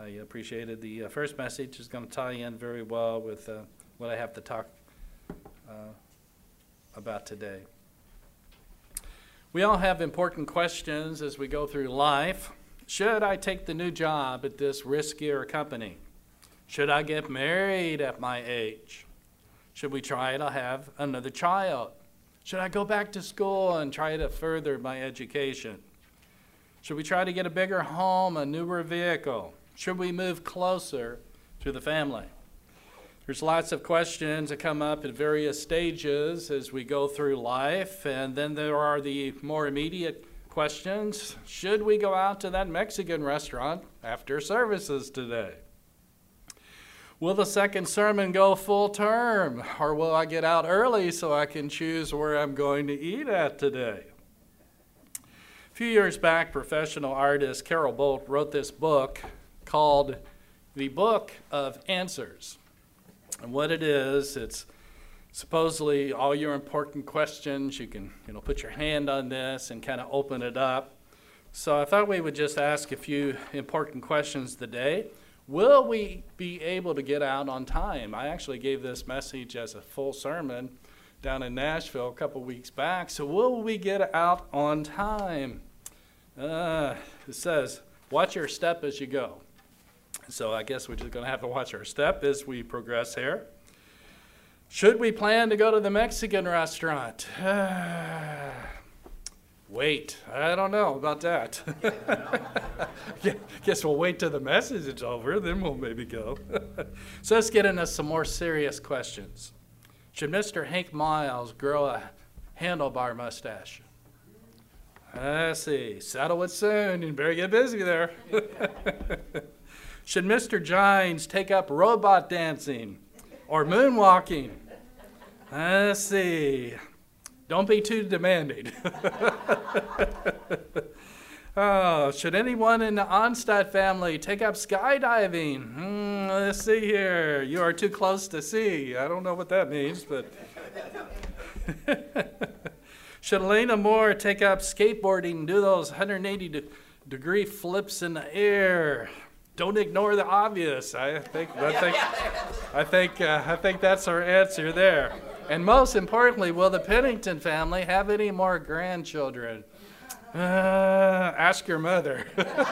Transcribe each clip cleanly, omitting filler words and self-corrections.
appreciated the first message. Is going to tie in very well with what I have to talk about today. We all have important questions as we go through life. Should I take the new job at this riskier company? Should I get married at my age? Should we try to have another child? Should I go back to school and try to further my education? Should we try to get a bigger home, a newer vehicle? Should we move closer to the family? There's lots of questions that come up at various stages as we go through life, and then there are the more immediate questions. Should we go out to that Mexican restaurant after services today? Will the second sermon go full term, or will I get out early so I can choose where I'm going to eat at today? A few years back, professional artist Carol Bolt wrote this book called The Book of Answers. And what it is, it's supposedly all your important questions. You can, put your hand on this and kind of open it up. So I thought we would just ask a few important questions today. Will we be able to get out on time? I actually gave this message as a full sermon down in Nashville a couple weeks back. So will we get out on time? It says, watch your step as you go. So I guess we're just going to have to watch our step as we progress here. Should we plan to go to the Mexican restaurant? Wait, I don't know about that. Guess we'll wait till the message is over, then we'll maybe go. So let's get into some more serious questions. Should Mr. Hank Miles grow a handlebar mustache? Let's see, settle it soon, you better get busy there. Should Mr. Gines take up robot dancing or moonwalking? Let's see. Don't be too demanding. Should anyone in the Onstad family take up skydiving? Let's see here. You are too close to see. I don't know what that means, but... Should Elena Moore take up skateboarding and do those 180-degree flips in the air? Don't ignore the obvious. I think that's our answer there. And most importantly, will the Pennington family have any more grandchildren? Ask your mother.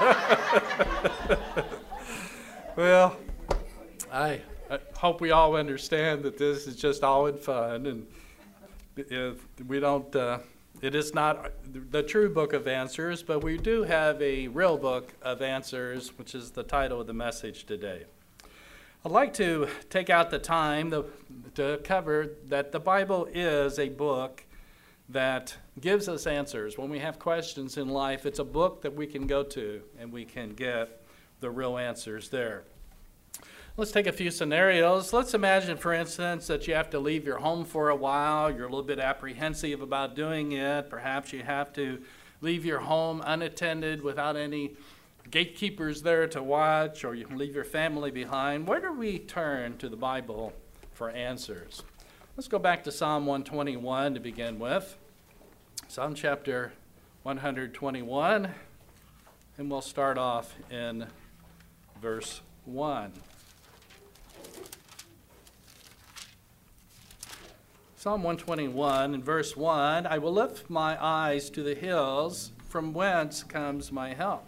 Well, I hope we all understand that this is just all in fun, and we don't. It is not the true book of answers, but we do have a real book of answers, which is the title of the message today. I'd like to take out the time to cover that the Bible is a book that gives us answers. When we have questions in life, it's a book that we can go to and we can get the real answers there. Let's take a few scenarios. Let's imagine, for instance, that you have to leave your home for a while. You're a little bit apprehensive about doing it. Perhaps you have to leave your home unattended without any gatekeepers there to watch, or you can leave your family behind. Where do we turn to the Bible for answers? Let's go back to Psalm 121 to begin with. Psalm chapter 121, and we'll start off in verse 1. Psalm 121 and verse 1, I will lift my eyes to the hills, from whence comes my help.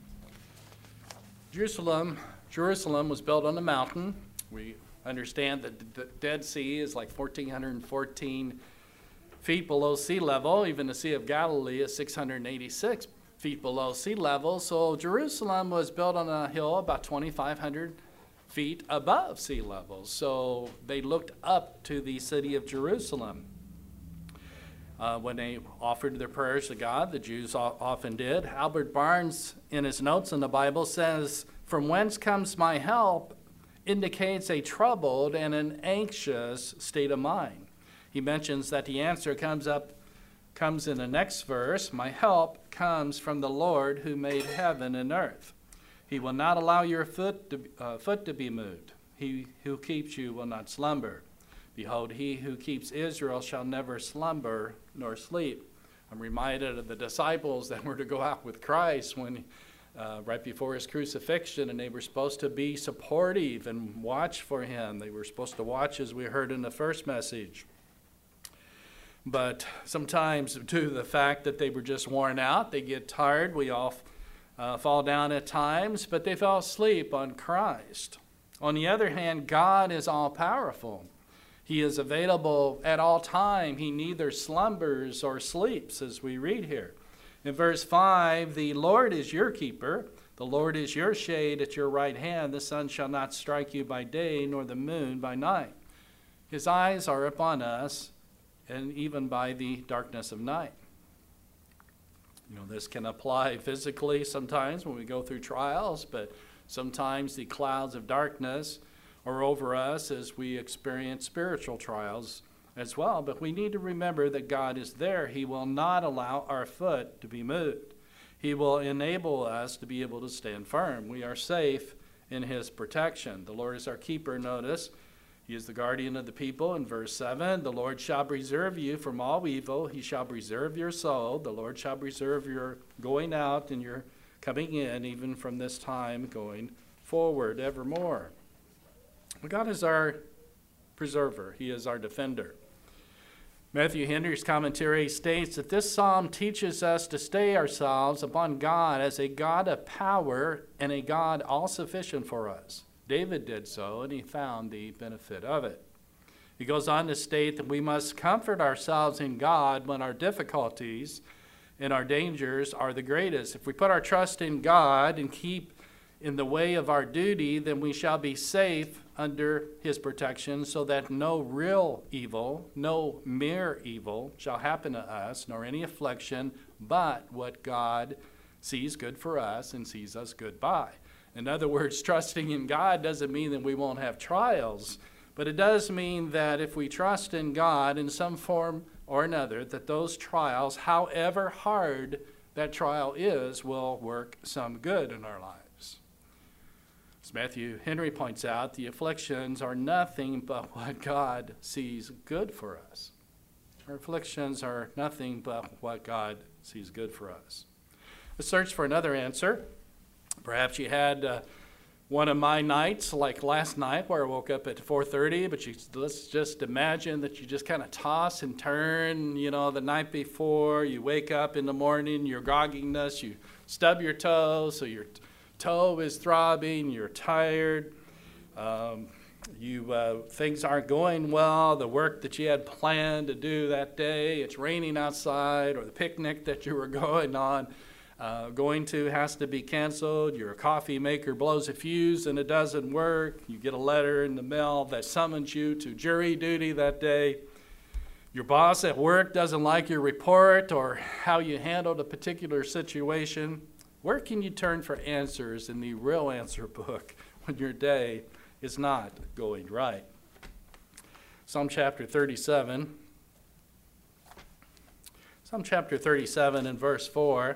Jerusalem was built on a mountain. We understand that the Dead Sea is like 1,414 feet below sea level. Even the Sea of Galilee is 686 feet below sea level. So Jerusalem was built on a hill about 2,500 feet above sea level. So they looked up to the city of Jerusalem. When they offered their prayers to God, the Jews often did. Albert Barnes, in his notes in the Bible, says, from whence comes my help, indicates a troubled and an anxious state of mind. He mentions that the answer comes in the next verse, my help comes from the Lord who made heaven and earth. He will not allow your foot to be moved. He who keeps you will not slumber. Behold, he who keeps Israel shall never slumber nor sleep. I'm reminded of the disciples that were to go out with Christ when right before his crucifixion, and they were supposed to be supportive and watch for him. They were supposed to watch, as we heard in the first message. But sometimes, due to the fact that they were just worn out, they get tired. We all fall down at times, but they fell asleep on Christ. On the other hand, God is all-powerful. He is available at all time. He neither slumbers or sleeps, as we read here. In verse 5, the Lord is your keeper. The Lord is your shade at your right hand. The sun shall not strike you by day, nor the moon by night. His eyes are upon us, and even by the darkness of night. You know, this can apply physically sometimes when we go through trials, but sometimes the clouds of darkness are over us as we experience spiritual trials as well. But we need to remember that God is there. He will not allow our foot to be moved. He will enable us to be able to stand firm. We are safe in his protection. The Lord is our keeper, notice. He is the guardian of the people. In verse 7, the Lord shall preserve you from all evil. He shall preserve your soul. The Lord shall preserve your going out and your coming in, even from this time going forward evermore. God is our preserver. He is our defender. Matthew Henry's commentary states that this psalm teaches us to stay ourselves upon God as a God of power and a God all-sufficient for us. David did so, and he found the benefit of it. He goes on to state that we must comfort ourselves in God when our difficulties and our dangers are the greatest. If we put our trust in God and keep in the way of our duty, then we shall be safe under his protection, so that no real evil, no mere evil shall happen to us, nor any affliction, but what God sees good for us and sees us good by. In other words, trusting in God doesn't mean that we won't have trials, but it does mean that if we trust in God in some form or another, that those trials, however hard that trial is, will work some good in our lives. As Matthew Henry points out, the afflictions are nothing but what God sees good for us. Our afflictions are nothing but what God sees good for us. Let's search for another answer. Perhaps you had one of my nights, like last night, where I woke up at 4:30, but let's just imagine that you just kind of toss and turn, the night before. You wake up in the morning, your grogginess, you stub your toe, so your toe is throbbing, you're tired, things aren't going well, the work that you had planned to do that day, it's raining outside, or the picnic that you were going to has to be canceled. Your coffee maker blows a fuse and it doesn't work. You get a letter in the mail that summons you to jury duty that day. Your boss at work doesn't like your report or how you handled a particular situation. Where can you turn for answers in the real answer book when your day is not going right? Psalm chapter 37. Psalm chapter 37 and verse 4.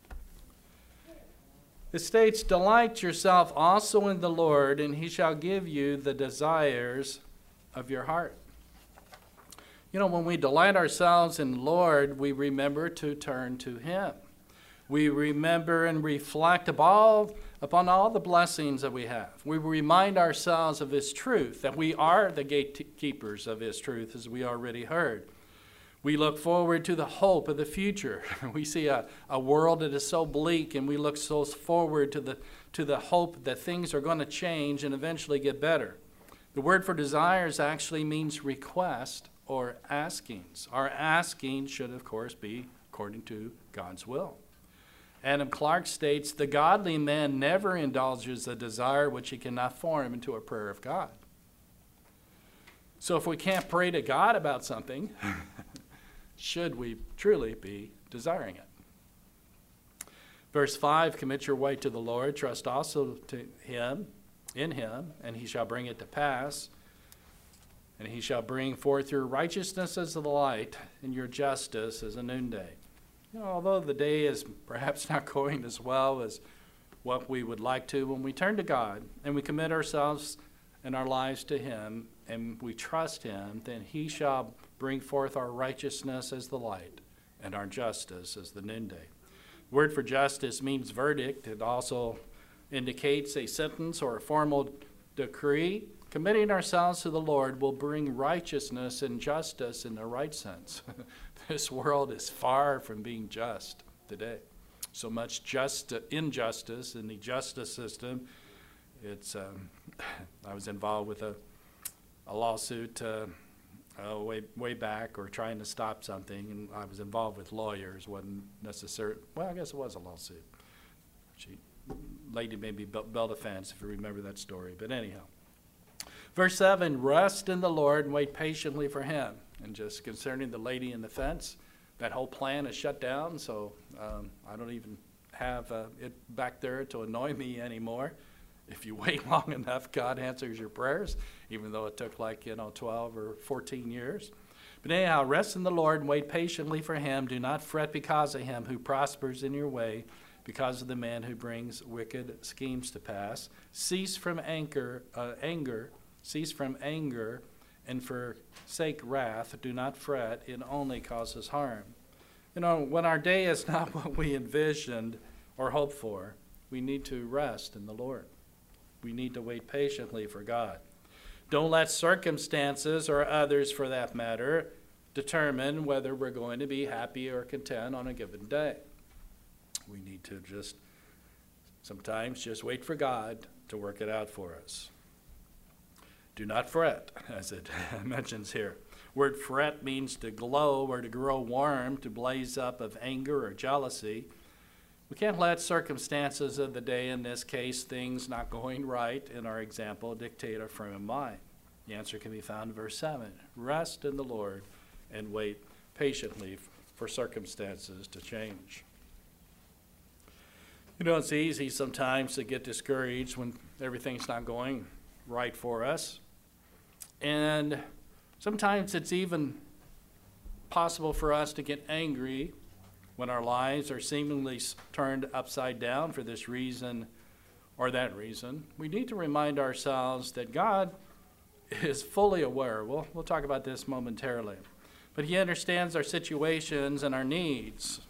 It states, "Delight yourself also in the Lord, and he shall give you the desires of your heart." When we delight ourselves in the Lord, we remember to turn to him. We remember and reflect upon all the blessings that we have. We remind ourselves of his truth, that we are the gatekeepers of his truth, as we already heard. We look forward to the hope of the future. We see a world that is so bleak, and we look so forward to the hope that things are going to change and eventually get better. The word for desires actually means request or askings. Our asking should, of course, be according to God's will. Adam Clarke states, "The godly man never indulges a desire which he cannot form into a prayer of God." So if we can't pray to God about something, should we truly be desiring it? Verse 5, "Commit your way to the Lord, trust also to him, in him, and he shall bring it to pass. And he shall bring forth your righteousness as the light, and your justice as a noonday." Although the day is perhaps not going as well as what we would like to, when we turn to God and we commit ourselves and our lives to him and we trust him, then he shall bring forth our righteousness as the light and our justice as the noonday. Word for justice means verdict. It also indicates a sentence or a formal decree. Committing ourselves to the Lord will bring righteousness and justice in the right sense. This world is far from being just today. So much injustice in the justice system. It's I was involved with a lawsuit way back, or trying to stop something, and I was involved with lawyers. Wasn't necessary. Well, I guess it was a lawsuit. Lady made me build a fence, if you remember that story. But anyhow, verse 7: rest in the Lord and wait patiently for Him. And just concerning the lady in the fence, that whole plan is shut down. So I don't even have it back there to annoy me anymore. If you wait long enough, God answers your prayers, even though it took 12 or 14 years. But anyhow, rest in the Lord and wait patiently for Him. Do not fret because of him who prospers in your way, because of the man who brings wicked schemes to pass. Cease from anger, and forsake wrath. Do not fret, it only causes harm. When our day is not what we envisioned or hoped for, we need to rest in the Lord. We need to wait patiently for God. Don't let circumstances, or others for that matter, determine whether we're going to be happy or content on a given day. We need to sometimes just wait for God to work it out for us. Do not fret, as it mentions here. Word fret means to glow or to grow warm, to blaze up of anger or jealousy. We can't let circumstances of the day, in this case, things not going right, in our example, dictate our frame of mind. The answer can be found in verse 7. Rest in the Lord and wait patiently for circumstances to change. It's easy sometimes to get discouraged when everything's not going right for us. And sometimes it's even possible for us to get angry when our lives are seemingly turned upside down for this reason or that reason. We need to remind ourselves that God is fully aware. We'll talk about this momentarily. But He understands our situations and our needs.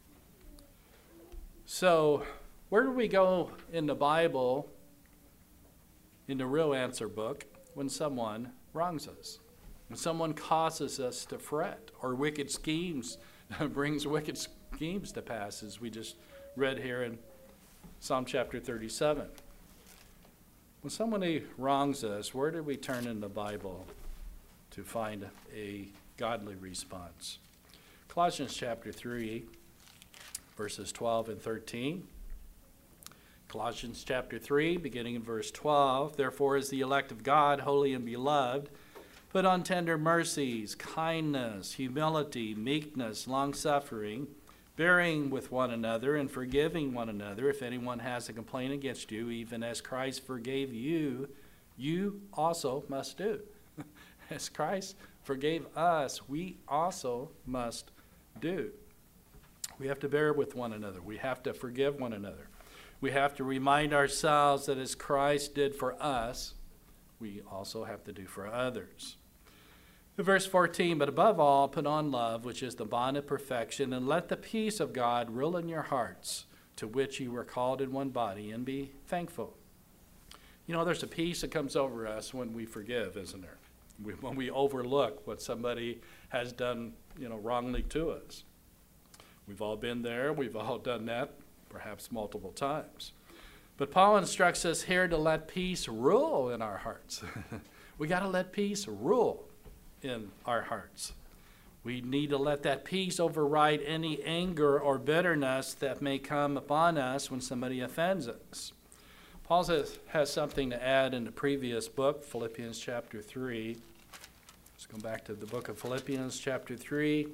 So, where do we go in the Bible, in the real answer book, when someone wrongs us? When someone causes us to fret, or wicked schemes brings wicked schemes to pass, as we just read here in Psalm chapter 37. When somebody wrongs us, where do we turn in the Bible to find a godly response? Colossians chapter 3, verses 12 and 13. Colossians chapter 3, beginning in verse 12. Therefore, as the elect of God, holy and beloved, put on tender mercies, kindness, humility, meekness, long-suffering, bearing with one another and forgiving one another. If anyone has a complaint against you, even as Christ forgave you, you also must do. As Christ forgave us, we also must do. We have to bear with one another. We have to forgive one another. We have to remind ourselves that as Christ did for us, we also have to do for others. Verse 14, but above all, put on love, which is the bond of perfection, and let the peace of God rule in your hearts, to which you were called in one body, and be thankful. There's a peace that comes over us when we forgive, isn't there? When we overlook what somebody has done, wrongly to us. We've all been there. We've all done that, perhaps multiple times. But Paul instructs us here to let peace rule in our hearts. We got to let peace rule in our hearts. We need to let that peace override any anger or bitterness that may come upon us when somebody offends us. Paul has something to add in the previous book, Philippians chapter 3. Let's go back to the book of Philippians chapter 3.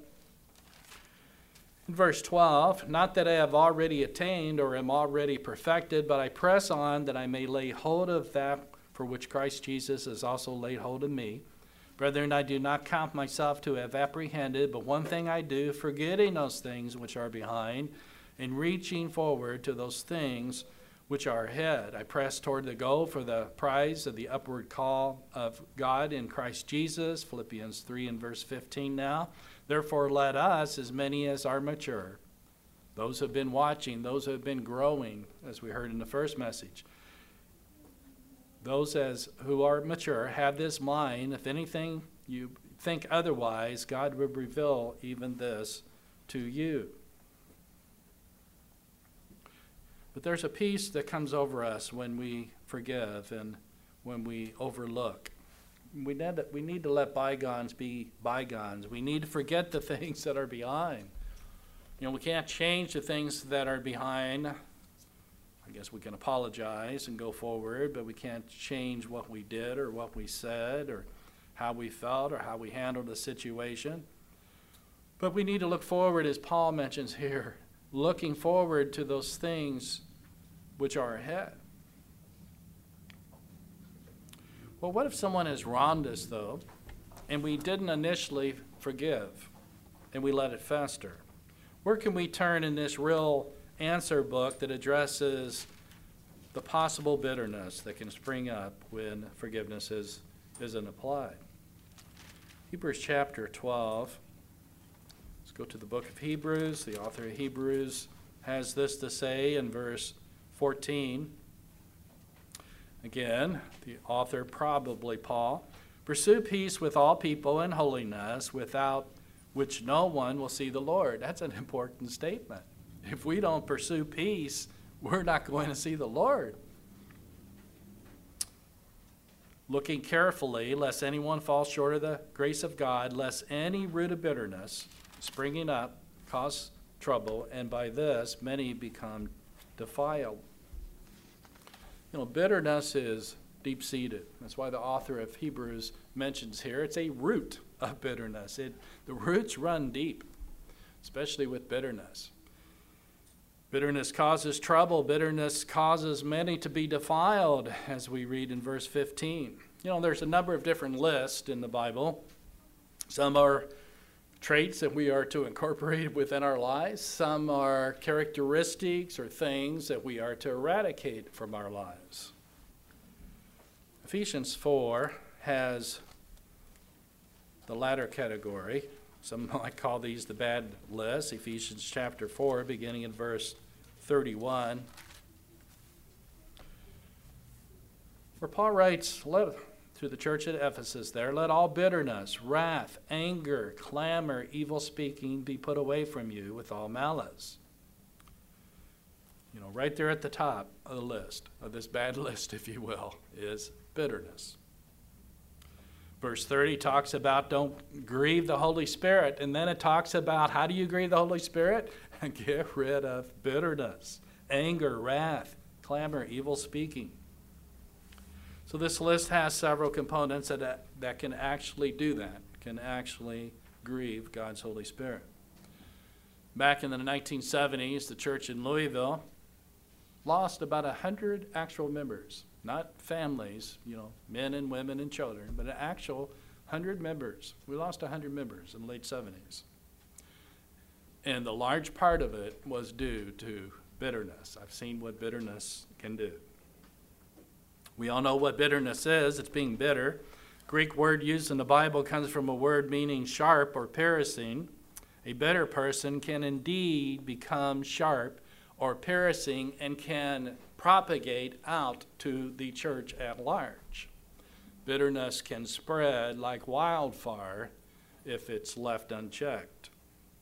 In verse 12, not that I have already attained or am already perfected, but I press on that I may lay hold of that for which Christ Jesus has also laid hold of me. Brethren, I do not count myself to have apprehended, but one thing I do, forgetting those things which are behind, and reaching forward to those things which are ahead. I press toward the goal for the prize of the upward call of God in Christ Jesus. Philippians 3 and verse 15 now. Therefore let us, as many as are mature, Those who have been watching, those who have been growing, as we heard in the first message. Those who are mature have this mind. If anything you think otherwise, God will reveal even this to you. But there's a peace that comes over us when we forgive and when we overlook. We need to let bygones be bygones. We need to forget the things that are behind. We can't change the things that are behind. I guess we can apologize and go forward, but we can't change what we did or what we said or how we felt or how we handled the situation. But we need to look forward, as Paul mentions here, looking forward to those things which are ahead. Well, what if someone has wronged us, though, and we didn't initially forgive, and we let it fester? Where can we turn in this real answer book that addresses the possible bitterness that can spring up when forgiveness isn't applied? Hebrews chapter 12. Let's go to the book of Hebrews. The author of Hebrews has this to say in verse 14. Again, the author, probably Paul, pursue peace with all people and holiness, without which no one will see the Lord. That's an important statement. If we don't pursue peace, we're not going to see the Lord. Looking carefully, lest anyone fall short of the grace of God, lest any root of bitterness springing up cause trouble, and by this many become defiled. Bitterness is deep-seated. That's why the author of Hebrews mentions here it's a root of bitterness. The roots run deep, especially with bitterness. Bitterness causes trouble. Bitterness causes many to be defiled, as we read in verse 15. There's a number of different lists in the Bible. Some are traits that we are to incorporate within our lives. Some are characteristics or things that we are to eradicate from our lives. Ephesians 4 has the latter category. Some might call these the bad list. Ephesians chapter 4, beginning in verse 31. Where Paul writes to the church at Ephesus there, let all bitterness, wrath, anger, clamor, evil speaking be put away from you with all malice. Right there at the top of the list, of this bad list, if you will, is bitterness. Verse 30 talks about don't grieve the Holy Spirit, and then it talks about how do you grieve the Holy Spirit? Get rid of bitterness, anger, wrath, clamor, evil speaking. So this list has several components that can actually do that, can actually grieve God's Holy Spirit. Back in the 1970s, the church in Louisville lost about 100 actual members. Not families, men and women and children, but an actual 100 members. We lost 100 members in the late 70s. And the large part of it was due to bitterness. I've seen what bitterness can do. We all know what bitterness is. It's being bitter. Greek word used in the Bible comes from a word meaning sharp or piercing. A bitter person can indeed become sharp or piercing and can propagate out to the church at large. Bitterness can spread like wildfire if it's left unchecked.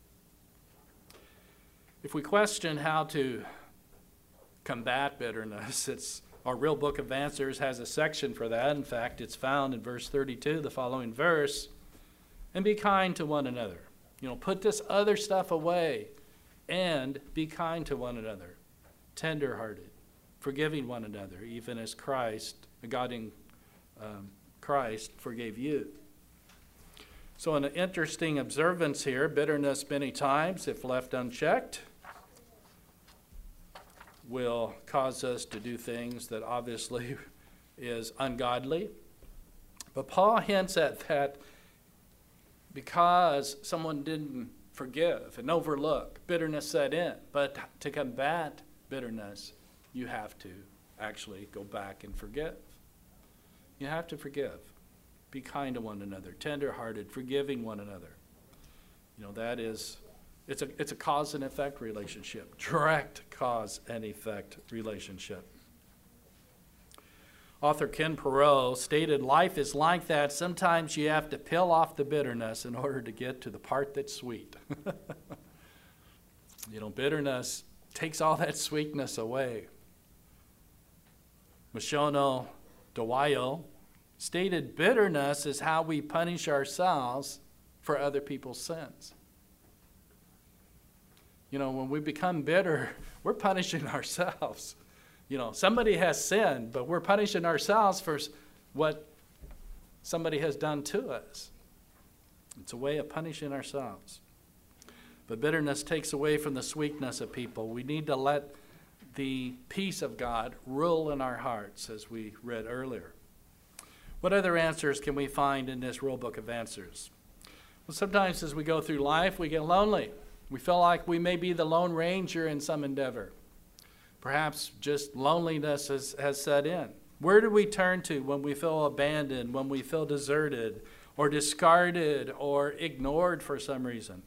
If we question how to combat bitterness, our Real Book of Answers has a section for that. In fact, it's found in verse 32, the following verse. And be kind to one another. Put this other stuff away and be kind to one another. Tender-hearted, forgiving one another, even as God in Christ forgave you. So an interesting observance here, bitterness many times, if left unchecked, will cause us to do things that obviously is ungodly. But Paul hints at that because someone didn't forgive and overlook, bitterness set in. But to combat bitterness, you have to actually go back and forgive. You have to forgive. Be kind to one another, tender-hearted, forgiving one another. That is It's a cause and effect relationship, direct cause and effect relationship. Author Ken Perot stated, life is like that. Sometimes you have to peel off the bitterness in order to get to the part that's sweet. Bitterness takes all that sweetness away. Mashono Dawayo stated, bitterness is how we punish ourselves for other people's sins. When we become bitter, we're punishing ourselves. Somebody has sinned, but we're punishing ourselves for what somebody has done to us. It's a way of punishing ourselves. But bitterness takes away from the sweetness of people. We need to let the peace of God rule in our hearts, as we read earlier. What other answers can we find in this rule book of answers? Well, sometimes as we go through life, we get lonely. We feel like we may be the Lone Ranger in some endeavor. Perhaps just loneliness has set in. Where do we turn to when we feel abandoned, when we feel deserted, or discarded, or ignored for some reason?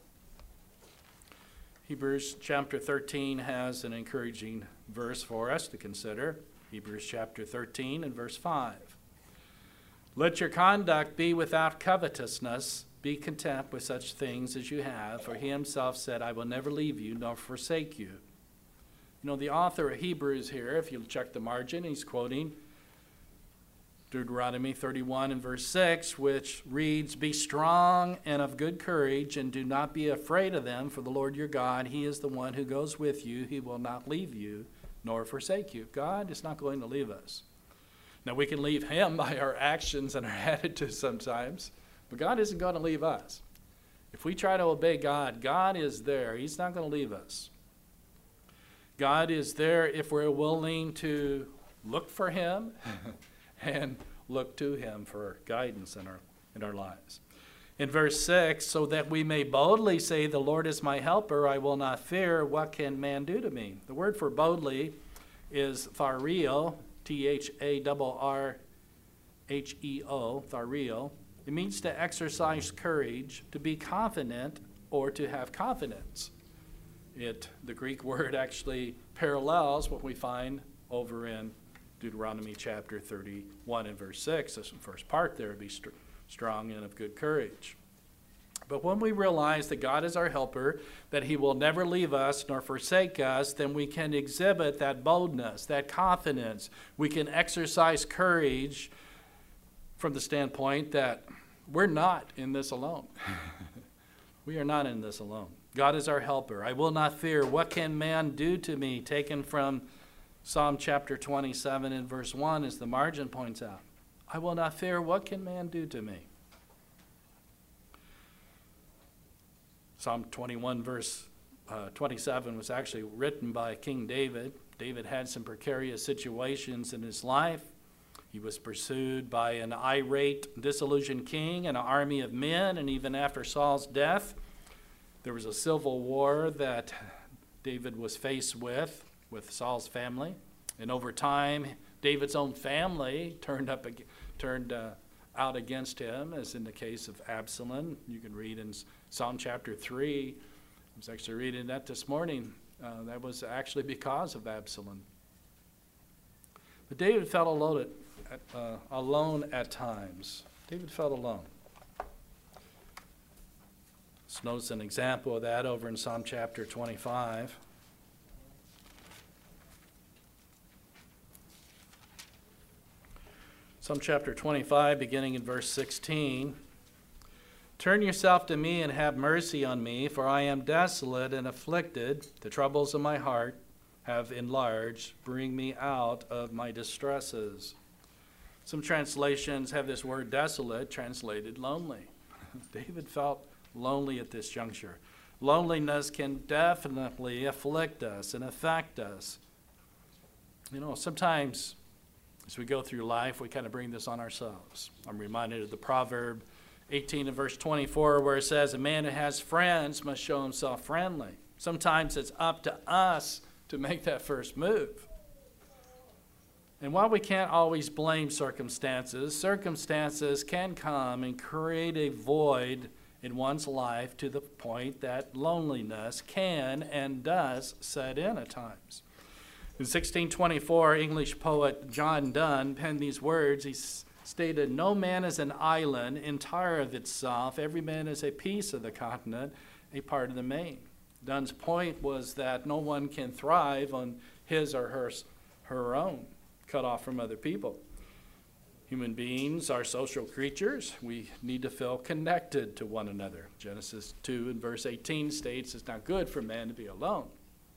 Hebrews chapter 13 has an encouraging verse for us to consider. Hebrews chapter 13 and verse 5. Let your conduct be without covetousness. Be content with such things as you have, for he himself said, I will never leave you nor forsake you. The author of Hebrews here, if you check the margin, he's quoting Deuteronomy 31 and verse 6, which reads, be strong and of good courage, and do not be afraid of them, for the Lord your God, he is the one who goes with you. He will not leave you nor forsake you. God is not going to leave us. Now, we can leave him by our actions and our attitudes sometimes, but God isn't going to leave us. If we try to obey God, God is there. He's not going to leave us. God is there if we're willing to look for him and look to him for guidance in our lives. In verse 6, so that we may boldly say, the Lord is my helper, I will not fear. What can man do to me? The word for boldly is thario, Tharrheo, thario. It means to exercise courage, to be confident, or to have confidence. The Greek word actually parallels what we find over in Deuteronomy chapter 31 and verse 6. This first part there, be strong and of good courage. But when we realize that God is our helper, that he will never leave us nor forsake us, then we can exhibit that boldness, that confidence. We can exercise courage from the standpoint that we're not in this alone. We are not in this alone. God is our helper. I will not fear. What can man do to me? Taken from Psalm chapter 27 and verse 1, as the margin points out. I will not fear. What can man do to me? Psalm 21 verse 27 was actually written by King David. David had some precarious situations in his life. He was pursued by an irate, disillusioned king and an army of men, and even after Saul's death, there was a civil war that David was faced with Saul's family. And over time, David's own family turned out against him, as in the case of Absalom. You can read in Psalm chapter 3. I was actually reading that this morning. That was actually because of Absalom. But David felt alone at times. David felt alone. Let's notice an example of that over in Psalm chapter 25. Psalm chapter 25, beginning in verse 16. Turn yourself to me and have mercy on me, for I am desolate and afflicted. The troubles of my heart have enlarged. Bring me out of my distresses. Some translations have this word desolate translated lonely. David felt lonely at this juncture. Loneliness can definitely afflict us and affect us. Sometimes as we go through life, we kind of bring this on ourselves. I'm reminded of the proverb 18 and verse 24, where it says, a man who has friends must show himself friendly. Sometimes it's up to us to make that first move. And while we can't always blame circumstances, circumstances can come and create a void in one's life to the point that loneliness can and does set in at times. In 1624, English poet John Donne penned these words. He stated, "No man is an island entire of itself. Every man is a piece of the continent, a part of the main." Donne's point was that no one can thrive on his or her own, cut off from other people. Human beings are social creatures. We need to feel connected to one another. Genesis 2 and verse 18 states it's not good for man to be alone.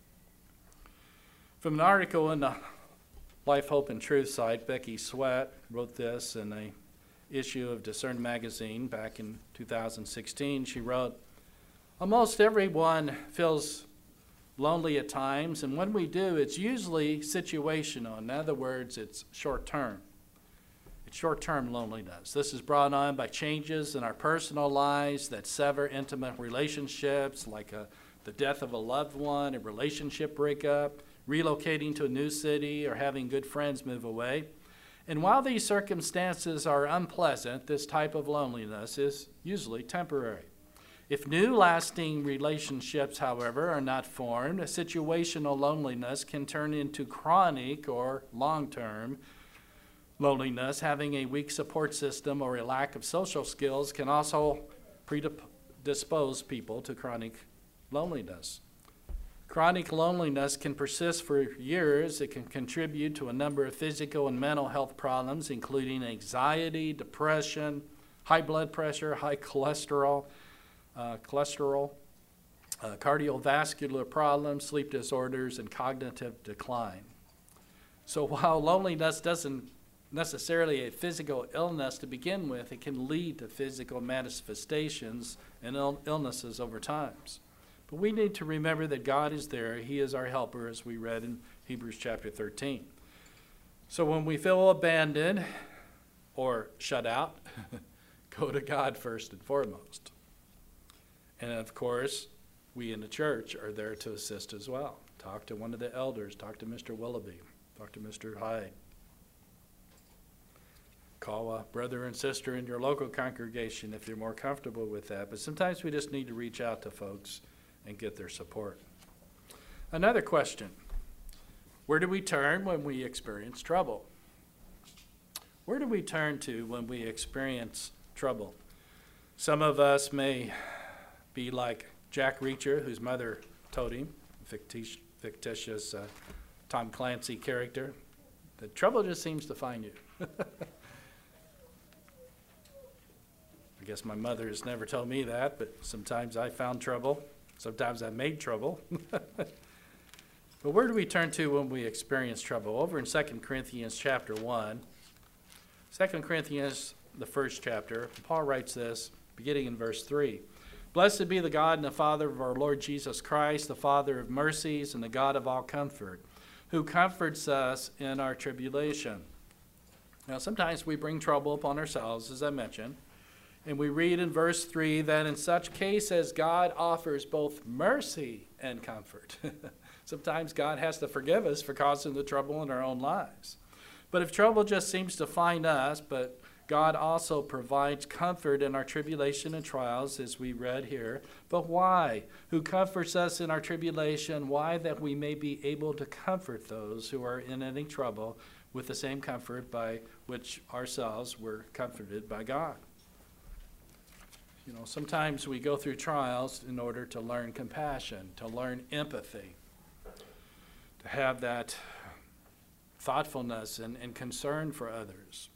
From an article in the Life, Hope, and Truth site, Becky Sweat wrote this in an issue of Discern magazine back in 2016. She wrote, "Almost everyone feels lonely at times, and when we do, it's usually situational. In other words, it's short-term. It's short-term loneliness. This is brought on by changes in our personal lives that sever intimate relationships, like the death of a loved one, a relationship breakup, relocating to a new city, or having good friends move away. And while these circumstances are unpleasant, this type of loneliness is usually temporary. If new lasting relationships, however, are not formed, situational loneliness can turn into chronic or long-term loneliness. Having a weak support system or a lack of social skills can also predispose people to chronic loneliness. Chronic loneliness can persist for years. It can contribute to a number of physical and mental health problems, including anxiety, depression, high blood pressure, high cholesterol, cardiovascular problems, sleep disorders, and cognitive decline. So while loneliness doesn't necessarily a physical illness to begin with, it can lead to physical manifestations and illnesses over time. But we need to remember that God is there. He is our helper, as we read in Hebrews chapter 13. So when we feel abandoned or shut out, go to God first and foremost. And of course, we in the church are there to assist as well. Talk to one of the elders. Talk to Mr. Willoughby. Talk to Mr. Hyde. Call a brother and sister in your local congregation if you're more comfortable with that. But sometimes we just need to reach out to folks and get their support. Another question: where do we turn when we experience trouble? Where do we turn to when we experience trouble? Some of us may be like Jack Reacher, whose mother told him, fictitious Tom Clancy character, that trouble just seems to find you. I guess my mother has never told me that, but sometimes I found trouble. Sometimes I made trouble. But where do we turn to when we experience trouble? Over in 2 Corinthians chapter 1, 2 Corinthians, the first chapter, Paul writes this, beginning in verse 3. "Blessed be the God and the Father of our Lord Jesus Christ, the Father of mercies and the God of all comfort, who comforts us in our tribulation." Now, sometimes we bring trouble upon ourselves, as I mentioned. And we read in verse 3 that in such cases, God offers both mercy and comfort. Sometimes God has to forgive us for causing the trouble in our own lives. But if trouble just seems to find us, but God also provides comfort in our tribulation and trials, as we read here. But why? Who comforts us in our tribulation? Why? That we may be able to comfort those who are in any trouble with the same comfort by which ourselves were comforted by God. You know, sometimes we go through trials in order to learn compassion, to learn empathy, to have that thoughtfulness and concern for others.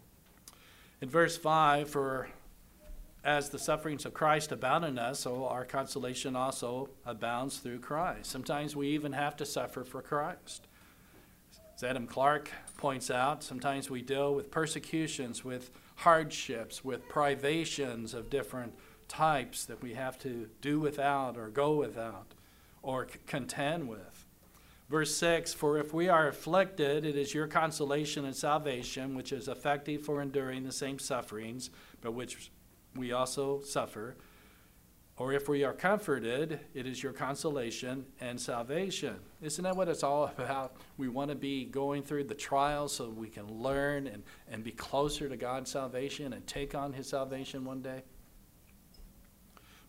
In verse 5, "For as the sufferings of Christ abound in us, so our consolation also abounds through Christ." Sometimes we even have to suffer for Christ. As Adam Clark points out, sometimes we deal with persecutions, with hardships, with privations of different types that we have to do without or go without or contend with. Verse 6, "For if we are afflicted, it is your consolation and salvation, which is effective for enduring the same sufferings, but which we also suffer. Or if we are comforted, it is your consolation and salvation." Isn't that what it's all about? We want to be going through the trials so we can learn and be closer to God's salvation and take on his salvation one day.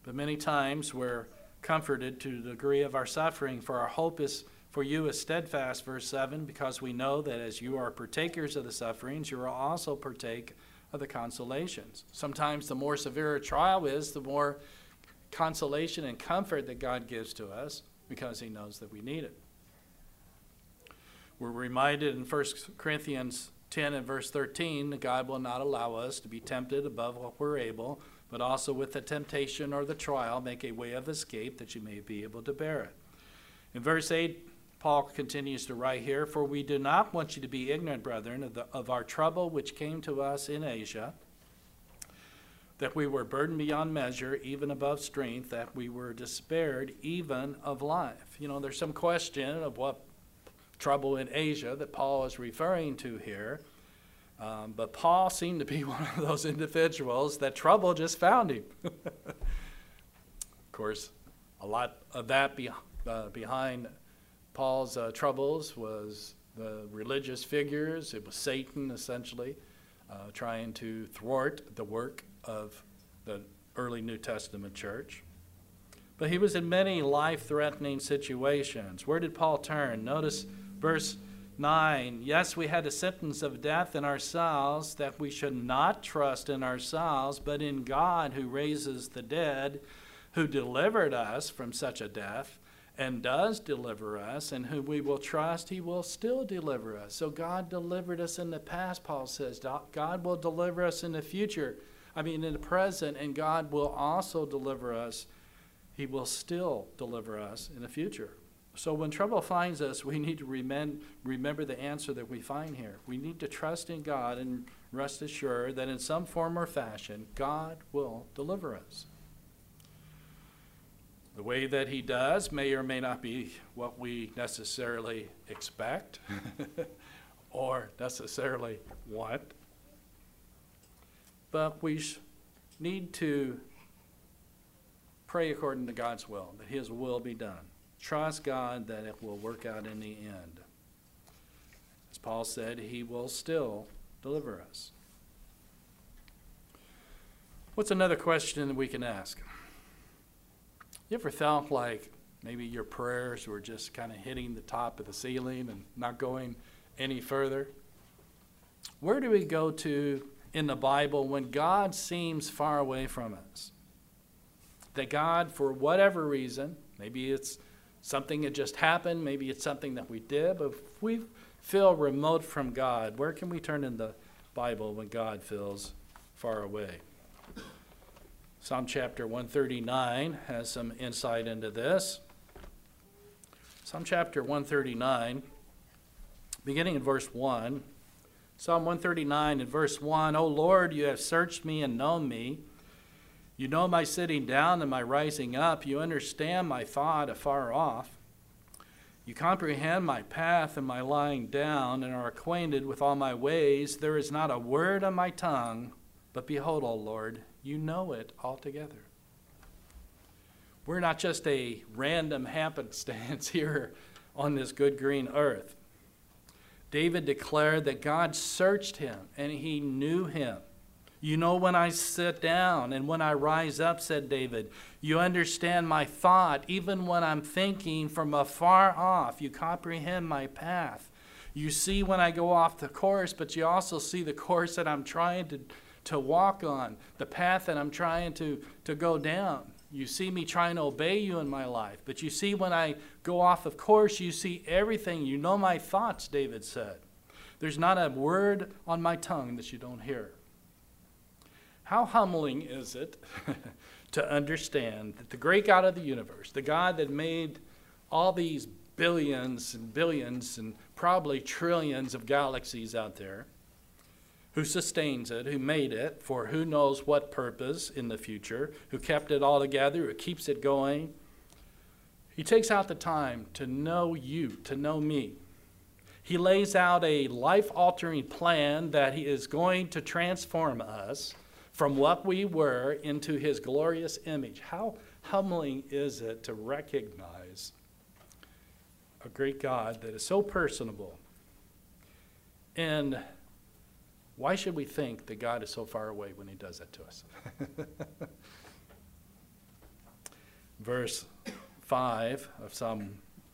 But many times we're comforted to the degree of our suffering, for our hope is for you is steadfast, verse 7, because we know that as you are partakers of the sufferings, you will also partake of the consolations. Sometimes the more severe a trial is, the more consolation and comfort that God gives to us, because he knows that we need it. We're reminded in 1 Corinthians 10 and verse 13 that God will not allow us to be tempted above what we're able, but also with the temptation or the trial make a way of escape that you may be able to bear it. In verse 8, Paul continues to write here, for we do not want you to be ignorant, brethren, of our trouble which came to us in Asia, that we were burdened beyond measure, even above strength, that we were despaired even of life. You know, there's some question of what trouble in Asia that Paul is referring to here. But Paul seemed to be one of those individuals that trouble just found him. Of course, a lot of that behind Paul's troubles was the religious figures. It was Satan, essentially, trying to thwart the work of the early New Testament church. But he was in many life-threatening situations. Where did Paul turn? Notice verse 9, yes, we had a sentence of death in ourselves, that we should not trust in ourselves, but in God who raises the dead, who delivered us from such a death, and does deliver us, and whom we will trust, he will still deliver us. So God delivered us in the past, Paul says. God will deliver us in the future. In the present, and God will also deliver us. He will still deliver us in the future. So when trouble finds us, we need to remember the answer that we find here. We need to trust in God and rest assured that in some form or fashion, God will deliver us. The way that he does may or may not be what we necessarily expect or necessarily want. But we need to pray according to God's will, that his will be done. Trust God that it will work out in the end. As Paul said, he will still deliver us. What's another question that we can ask? You ever felt like maybe your prayers were just kind of hitting the top of the ceiling and not going any further? Where do we go to in the Bible when God seems far away from us? That God, for whatever reason, maybe it's something that just happened, maybe it's something that we did, but if we feel remote from God, where can we turn in the Bible when God feels far away? Psalm chapter 139 has some insight into this. Psalm chapter 139, beginning in verse 1. Psalm 139 and verse 1, O Lord, you have searched me and known me. You know my sitting down and my rising up. You understand my thought afar off. You comprehend my path and my lying down, and are acquainted with all my ways. There is not a word on my tongue, but behold, O Lord, you know it altogether. We're not just a random happenstance here on this good green earth. David declared that God searched him and he knew him. You know when I sit down and when I rise up, said David. You understand my thought, even when I'm thinking from afar off. You comprehend my path. You see when I go off the course, but you also see the course that I'm trying to walk on, the path that I'm trying to go down. You see me trying to obey you in my life, but you see when I go off of course, you see everything. You know my thoughts, David said. There's not a word on my tongue that you don't hear. How humbling is it to understand that the great God of the universe, the God that made all these billions and billions and probably trillions of galaxies out there, who sustains it, who made it for who knows what purpose in the future, who kept it all together, who keeps it going. He takes out the time to know you, to know me. He lays out a life-altering plan that he is going to transform us from what we were into his glorious image. How humbling is it to recognize a great God that is so personable? And why should we think that God is so far away when he does that to us? verse 5 of Psalm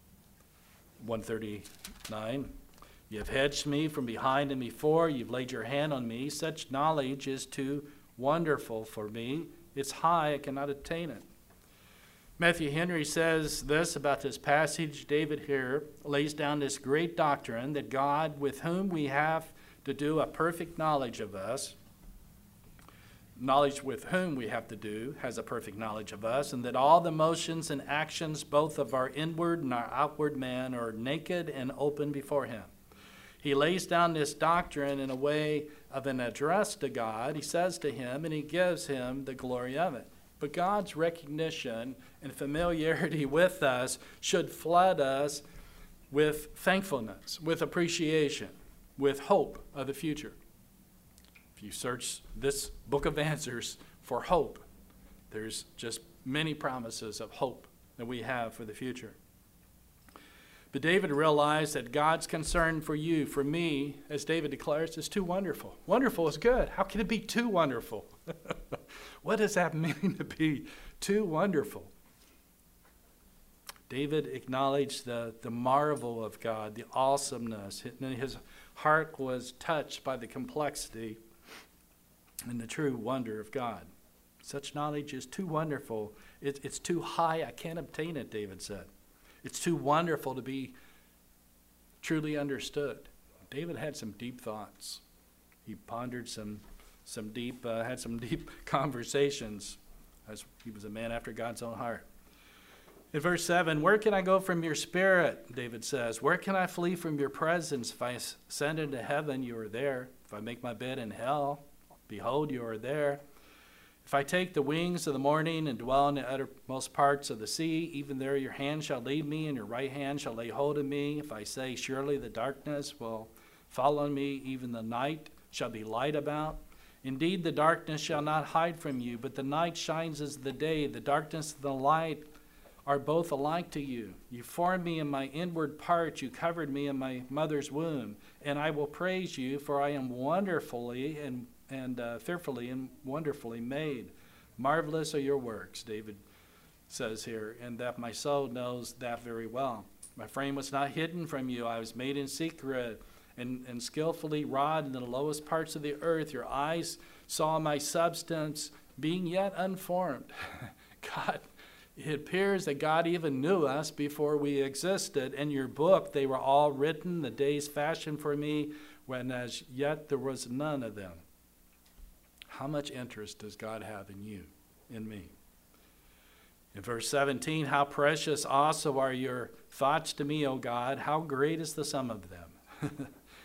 139. You have hedged me from behind and before. You've laid your hand on me. Such knowledge is too wonderful for me. It's high, I cannot attain it. Matthew Henry says this about this passage. David here lays down this great doctrine that God, with whom we have to do a perfect knowledge of us, knowledge with whom we have to do, has a perfect knowledge of us, and that all the motions and actions, both of our inward and our outward man, are naked and open before him. He lays down this doctrine in a way of an address to God. He says to him, and he gives him the glory of it. But God's recognition and familiarity with us should flood us with thankfulness, with appreciation, with hope of the future. If you search this book of answers for hope, there's just many promises of hope that we have for the future. But David realized that God's concern for you, for me, as David declares, is too wonderful. Wonderful is good. How can it be too wonderful? What does that mean to be too wonderful? David acknowledged the marvel of God, the awesomeness. His heart was touched by the complexity and the true wonder of God. Such knowledge is too wonderful. It's too high. I can't obtain it, David said. It's too wonderful to be truly understood. David had some deep thoughts. He pondered had some deep conversations, as he was a man after God's own heart. In verse 7, where can I go from your spirit, David says. Where can I flee from your presence? If I ascend into heaven, you are there. If I make my bed in hell, behold, you are there. If I take the wings of the morning and dwell in the uttermost parts of the sea, even there your hand shall lead me, and your right hand shall lay hold of me. If I say, surely the darkness will fall on me, even the night shall be light about. Indeed, the darkness shall not hide from you, but the night shines as the day. The darkness and the light are both alike to you. You formed me in my inward parts. You covered me in my mother's womb. And I will praise you, for I am wonderfully and fearfully and wonderfully made. Marvelous are your works, David says here, and that my soul knows that very well. My frame was not hidden from you. I was made in secret and skillfully wrought in the lowest parts of the earth. Your eyes saw my substance being yet unformed. God, it appears that God even knew us before we existed. In your book, they were all written, the days fashioned for me, when as yet there was none of them. How much interest does God have in you, in me? In verse 17, how precious also are your thoughts to me, O God. How great is the sum of them.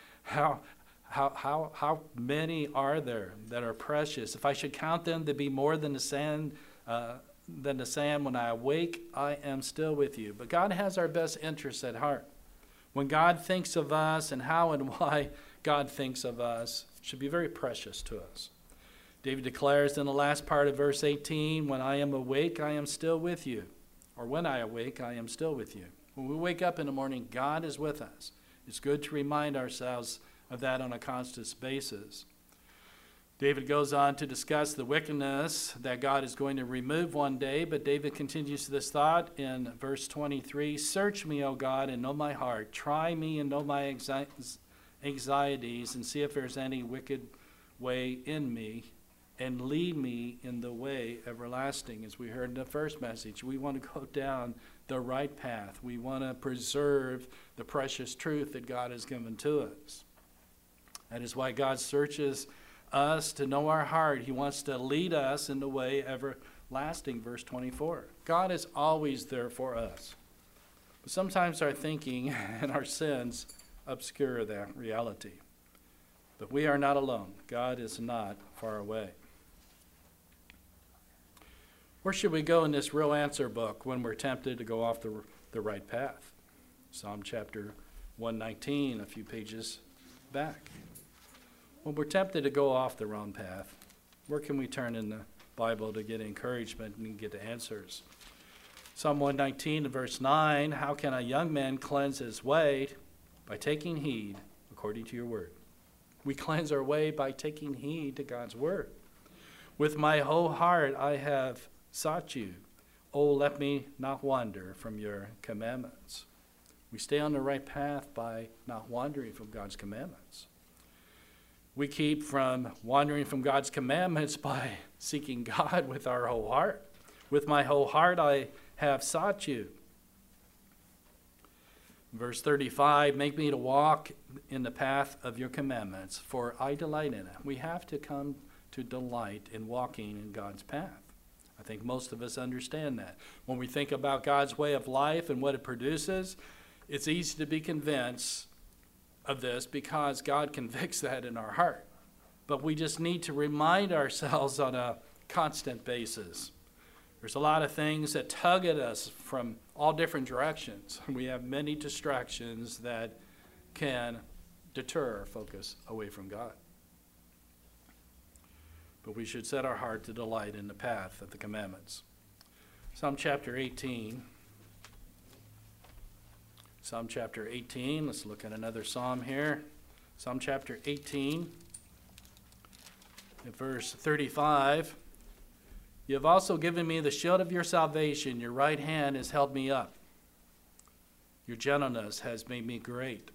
How many are there that are precious? If I should count them to be more than the sand, when I awake, I am still with you. But God has our best interests at heart. When God thinks of us, and how and why God thinks of us should be very precious to us. David declares in the last part of verse 18, when I am awake, I am still with you. Or when I awake, I am still with you. When we wake up in the morning, God is with us. It's good to remind ourselves of that on a constant basis. David goes on to discuss the wickedness that God is going to remove one day, but David continues this thought in verse 23, search me, O God, and know my heart. Try me and know my anxieties, and see if there's any wicked way in me, and lead me in the way everlasting. As we heard in the first message, we want to go down the right path. We want to preserve the precious truth that God has given to us. That is why God searches us to know our heart. He wants to lead us in the way everlasting, verse 24. God is always there for us. But sometimes our thinking and our sins obscure that reality. But we are not alone. God is not far away. Where should we go in this Real Answer book when we're tempted to go off the right path? Psalm chapter 119, a few pages back. When we're tempted to go off the wrong path, where can we turn in the Bible to get encouragement and get the answers? Psalm 119, verse 9, how can a young man cleanse his way? By taking heed according to your word. We cleanse our way by taking heed to God's word. With my whole heart I have sought you. Oh, let me not wander from your commandments. We stay on the right path by not wandering from God's commandments. We keep from wandering from God's commandments by seeking God with our whole heart. With my whole heart I have sought you. Verse 35, make me to walk in the path of your commandments, for I delight in it. We have to come to delight in walking in God's path. I think most of us understand that. When we think about God's way of life and what it produces, it's easy to be convinced of this because God convicts that in our heart. But we just need to remind ourselves on a constant basis. There's a lot of things that tug at us from all different directions. We have many distractions that can deter our focus away from God. But we should set our heart to delight in the path of the commandments. Psalm chapter 18. Psalm chapter 18. Let's look at another psalm here. Psalm chapter 18, at verse 35. You have also given me the shield of your salvation. Your right hand has held me up. Your gentleness has made me great.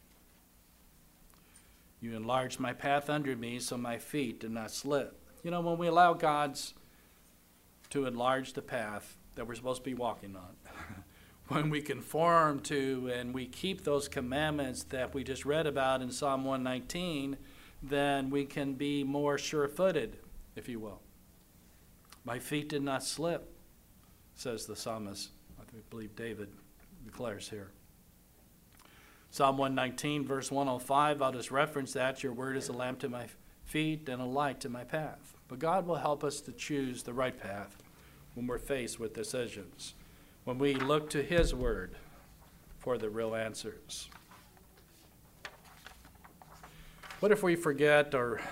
You enlarged my path under me so my feet did not slip. You know, when we allow God to enlarge the path that we're supposed to be walking on, when we conform to and we keep those commandments that we just read about in Psalm 119, then we can be more sure-footed, if you will. My feet did not slip, says the psalmist. I believe David declares here. Psalm 119, verse 105, I'll just reference that. Your word is a lamp to my feet and a light to my path. But God will help us to choose the right path when we're faced with decisions, when we look to his word for the real answers. What if we forget or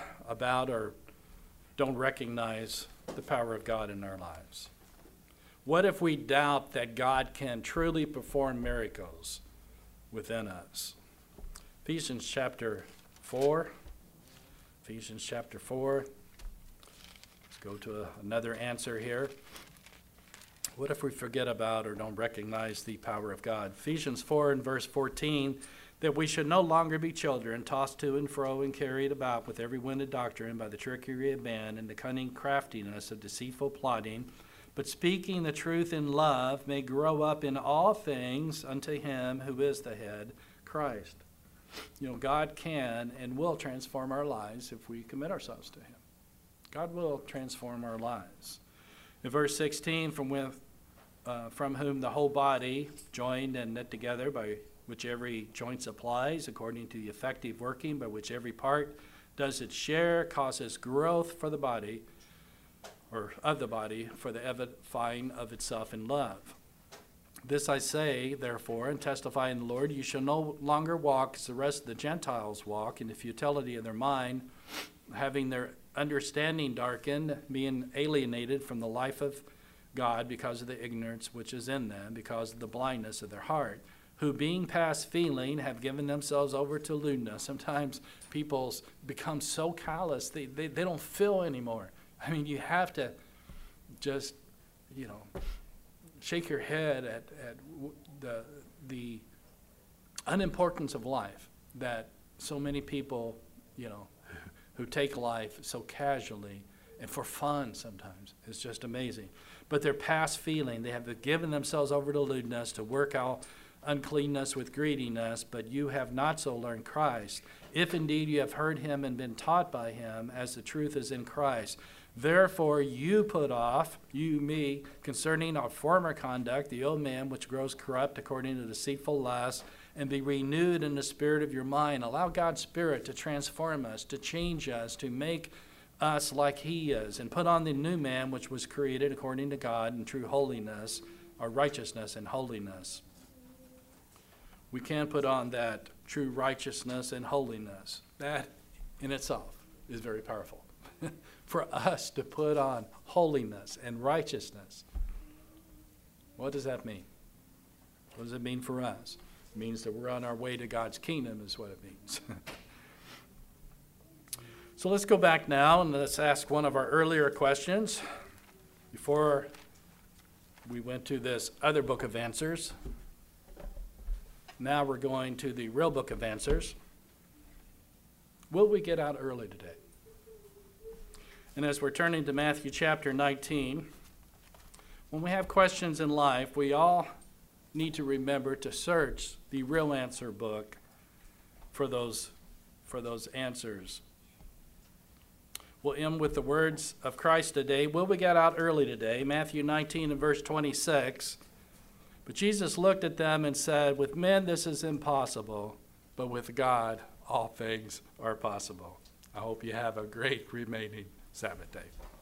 don't recognize the power of God in our lives? What if we doubt that God can truly perform miracles within us? Ephesians chapter 4. Ephesians chapter 4. Let's go to another answer here. What if we forget about or don't recognize the power of God? Ephesians 4 and verse 14, that we should no longer be children, tossed to and fro and carried about with every wind of doctrine by the trickery of man and the cunning craftiness of deceitful plotting, but speaking the truth in love may grow up in all things unto him who is the head, Christ. You know, God can and will transform our lives if we commit ourselves to him. God will transform our lives. In verse 16, from whom the whole body, joined and knit together by which every joint supplies, according to the effective working by which every part does its share, causes growth for the body, or of the body, for the edifying of itself in love. This I say, therefore, and testify in the Lord, you shall no longer walk as the rest of the Gentiles walk, in the futility of their mind, having their understanding darkened, being alienated from the life of God because of the ignorance which is in them, because of the blindness of their heart, who being past feeling have given themselves over to lewdness. Sometimes people become so callous, they don't feel anymore. I mean, you have to just, shake your head at the unimportance of life, that so many people, who take life so casually and for fun sometimes. It's just amazing. But they're past feeling. They have given themselves over to lewdness, to work out uncleanness with greediness, but you have not so learned Christ, if indeed you have heard him and been taught by him, as the truth is in Christ. Therefore you put off, me, concerning our former conduct, the old man which grows corrupt according to deceitful lusts, and be renewed in the spirit of your mind. Allow God's Spirit to transform us, to change us, to make us like he is, and put on the new man which was created according to God in true holiness, or righteousness and holiness. We can put on that true righteousness and holiness. That in itself is very powerful. For us to put on holiness and righteousness. What does that mean? What does it mean for us? It means that we're on our way to God's kingdom is what it means. So let's go back now and let's ask one of our earlier questions before We went to this other book of answers. Now we're going to the real book of answers. Will we get out early today? And as we're turning to Matthew chapter 19, when we have questions in life, we all need to remember to search the real answer book for those answers. We'll end with the words of Christ today. Will we get out early today? Matthew 19 and verse 26. But Jesus looked at them and said, with men this is impossible, but with God all things are possible. I hope you have a great remaining Sabbath day.